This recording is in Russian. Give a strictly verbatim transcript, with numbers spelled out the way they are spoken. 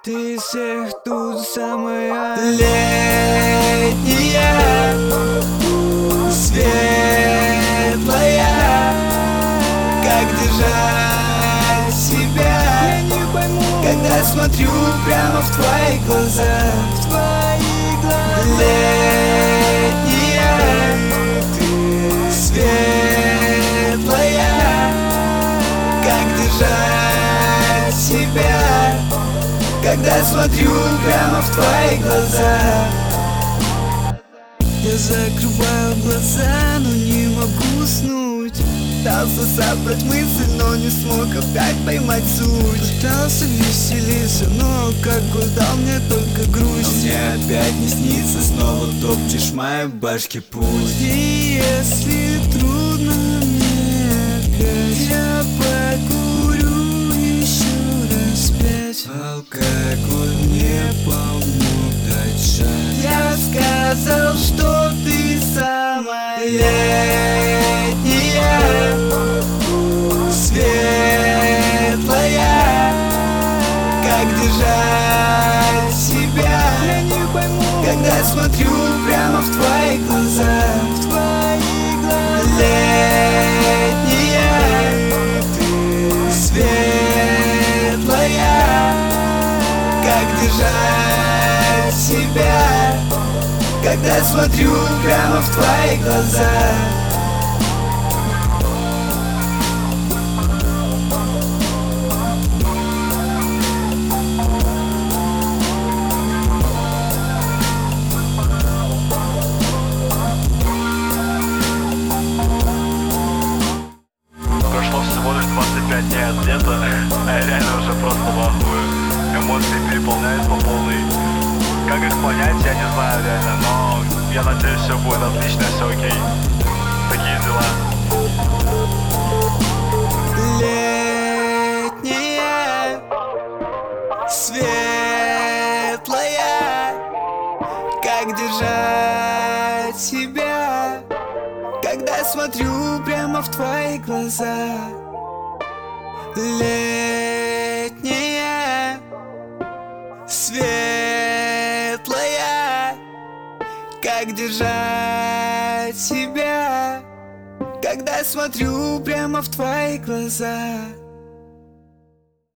Ты из всех тут самая летняя, светлая. Как держать себя, я не пойму, когда смотрю прямо в твои глаза, в твои глаза. Летняя, ты светлая. Как держать себя, когда смотрю прямо в твои глаза. Я закрываю глаза, но не могу уснуть. Пытался собрать мысль, но не смог опять поймать суть. Пытался веселиться, но алкоголь дал мне только грусть. Но мне опять не снится, снова топчешь в моей башке путь. И если трудно мне опять, я покурю еще раз пять. Алкоголь мне помог дать шаг. Я сказал, что ты самая летняя, светлая. Как держать себя, я не пойму, когда смотрю прямо в твои глаза, в твои глаза. Летняя, ты светлая. Как держать себя, когда смотрю прямо в твои глаза. Прошло всего лишь двадцать пять дней от лета, а я реально уже просто в ахуе. Эмоции переполняют по полной. Как их понять, я не знаю реально, но я надеюсь, все будет отлично, все окей. Такие дела. Летняя, светлая. Как держать себя, когда смотрю прямо в твои глаза. Летняя, светлая. Как держать себя, когда смотрю прямо в твои глаза.